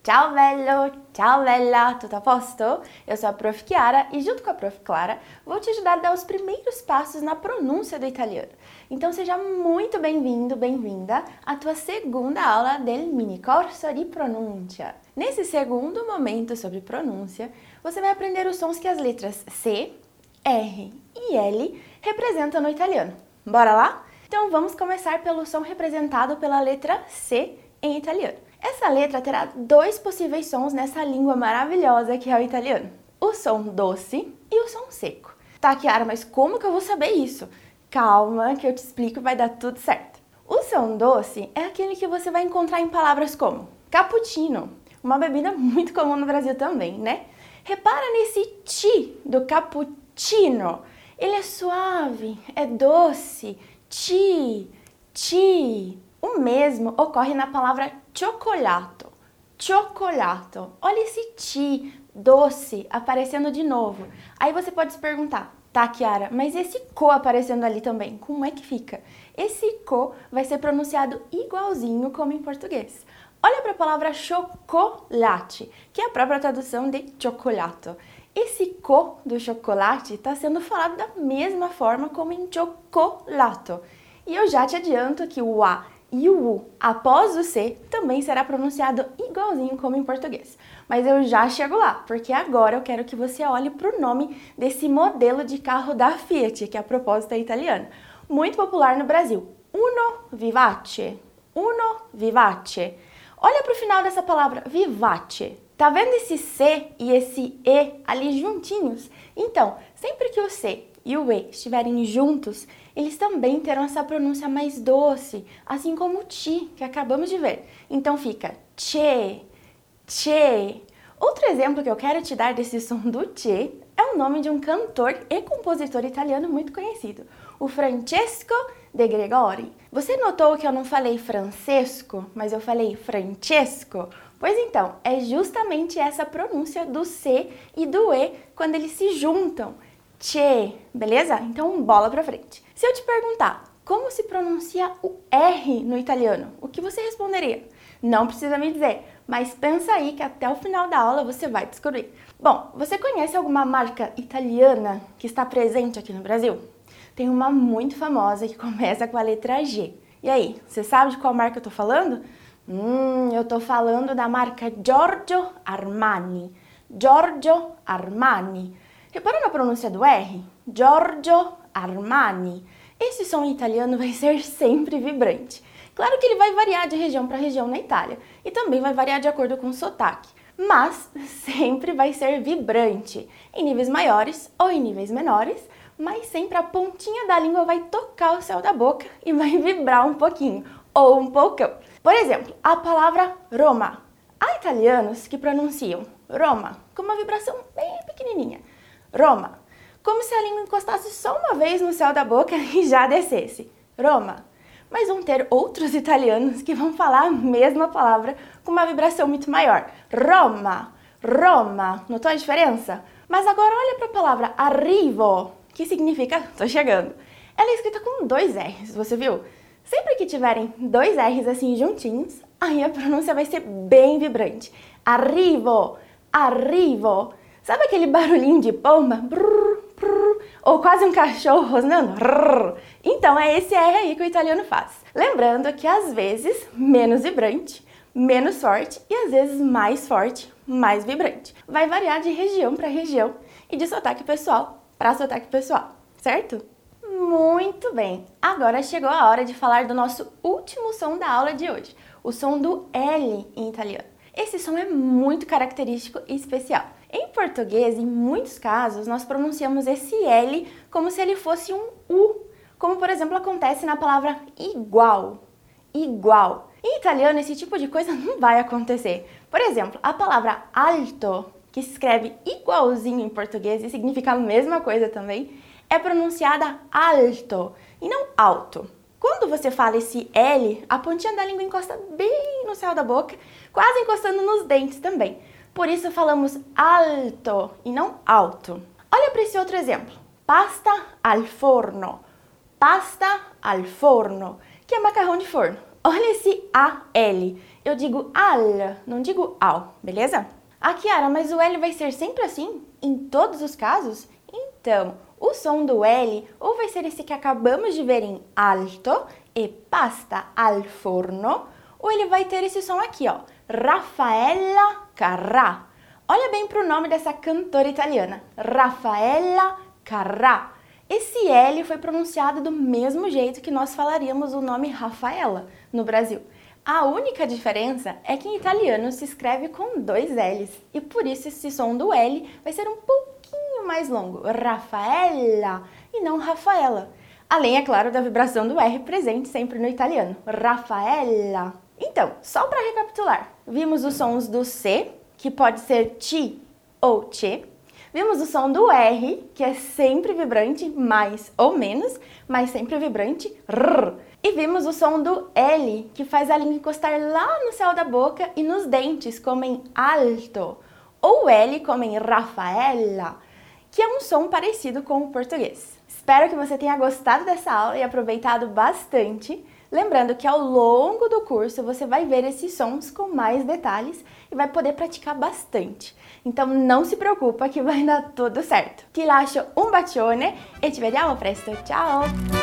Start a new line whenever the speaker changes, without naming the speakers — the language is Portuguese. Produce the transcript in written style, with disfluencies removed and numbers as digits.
Ciao bello, ciao bella, tudo a posto? Eu sou a Prof. Chiara e junto com a Prof. Clara vou te ajudar a dar os primeiros passos na pronúncia do italiano. Então seja muito bem-vindo, bem-vinda à tua segunda aula del mini corso di pronuncia. Nesse segundo momento sobre pronúncia, você vai aprender os sons que as letras C, R e L representam no italiano. Bora lá? Então vamos começar pelo som representado pela letra C em italiano. Essa letra terá dois possíveis sons nessa língua maravilhosa que é o italiano. O som doce e o som seco. Tá, Chiara, mas como que eu vou saber isso? Calma que eu te explico e vai dar tudo certo. O som doce é aquele que você vai encontrar em palavras como cappuccino, uma bebida muito comum no Brasil também, né? Repara nesse ti do cappuccino. Ele é suave, é doce, ti. O mesmo ocorre na palavra cioccolato. Cioccolato. Olha esse ti, doce, aparecendo de novo. Aí você pode se perguntar, tá, Chiara, mas esse co aparecendo ali também, como é que fica? Esse co vai ser pronunciado igualzinho como em português. Olha para a palavra chocolate, que é a própria tradução de cioccolato. Esse co do chocolate está sendo falado da mesma forma como em cioccolato. E eu já te adianto que o A e o U após o C também será pronunciado igualzinho como em português. Mas eu já chego lá, porque agora eu quero que você olhe para o nome desse modelo de carro da Fiat, que a propósito é italiano. Muito popular no Brasil. Uno vivace. Uno vivace. Olha para o final dessa palavra, vivace. Tá vendo esse C e esse E ali juntinhos? Então, sempre que o C e o E estiverem juntos, eles também terão essa pronúncia mais doce, assim como o ti, que acabamos de ver. Então fica che, che. Outro exemplo que eu quero te dar desse som do che é o nome de um cantor e compositor italiano muito conhecido, o Francesco De Gregori. Você notou que eu não falei Francesco, mas eu falei Francesco? Pois então, é justamente essa pronúncia do C e do E quando eles se juntam. Che, beleza? Então bola pra frente. Se eu te perguntar como se pronuncia o R no italiano, o que você responderia? Não precisa me dizer, mas pensa aí que até o final da aula você vai descobrir. Bom, você conhece alguma marca italiana que está presente aqui no Brasil? Tem uma muito famosa que começa com a letra G. E aí, você sabe de qual marca eu tô falando? Eu tô falando da marca Giorgio Armani. Giorgio Armani. Repara na pronúncia do R? Giorgio Armani. Esse som em italiano vai ser sempre vibrante. Claro que ele vai variar de região para região na Itália e também vai variar de acordo com o sotaque, mas sempre vai ser vibrante, em níveis maiores ou em níveis menores, mas sempre a pontinha da língua vai tocar o céu da boca e vai vibrar um pouquinho, ou um poucão. Por exemplo, a palavra Roma. Há italianos que pronunciam Roma com uma vibração bem pequenininha. Roma, como se a língua encostasse só uma vez no céu da boca e já descesse. Roma. Mas vão ter outros italianos que vão falar a mesma palavra com uma vibração muito maior. Roma, Roma. Notou a diferença? Mas agora olha para a palavra arrivo, que significa tô chegando. Ela é escrita com dois R's, você viu? Sempre que tiverem dois R's assim juntinhos, aí a pronúncia vai ser bem vibrante. Arrivo, arrivo. Sabe aquele barulhinho de pomba? Brrr, brrr, ou quase um cachorro rosnando? Brrr. Então é esse R aí que o italiano faz. Lembrando que às vezes menos vibrante, menos forte e às vezes mais forte, mais vibrante. Vai variar de região para região e de sotaque pessoal para sotaque pessoal, certo? Muito bem! Agora chegou a hora de falar do nosso último som da aula de hoje, o som do L em italiano. Esse som é muito característico e especial. Em português, em muitos casos, nós pronunciamos esse L como se ele fosse um U, como por exemplo acontece na palavra igual. Igual. Em italiano, esse tipo de coisa não vai acontecer. Por exemplo, a palavra alto, que se escreve igualzinho em português e significa a mesma coisa também, é pronunciada alto e não alto. Quando você fala esse L, a pontinha da língua encosta bem no céu da boca, quase encostando nos dentes também. Por isso falamos alto e não alto. Olha para esse outro exemplo. Pasta al forno. Pasta al forno, que é macarrão de forno. Olha esse AL. eu digo al, não digo ao, beleza? Ah, Kiara, mas o L vai ser sempre assim? Em todos os casos? Então, o som do L ou vai ser esse que acabamos de ver em alto e pasta al forno, ou ele vai ter esse som aqui, ó, Raffaella Carrà. Olha bem para o nome dessa cantora italiana, Raffaella Carrà. Esse L foi pronunciado do mesmo jeito que nós falaríamos o nome Rafaela no Brasil. A única diferença é que em italiano se escreve com 2 L's e por isso esse som do L vai ser um pouquinho mais longo, Raffaella, e não Rafaela. Além, é claro, da vibração do R presente sempre no italiano, Raffaella. Então, só para recapitular, vimos os sons do C, que pode ser ti ou che. Vimos o som do R, que é sempre vibrante, mais ou menos, mas sempre vibrante, rrr. E vimos o som do L, que faz a língua encostar lá no céu da boca e nos dentes, como em alto. Ou L, como em Raffaella, que é um som parecido com o português. Espero que você tenha gostado dessa aula e aproveitado bastante. Lembrando que ao longo do curso você vai ver esses sons com mais detalhes e vai poder praticar bastante. Então não se preocupa que vai dar tudo certo. Ti lascio un bacione e ci vediamo presto. Ciao!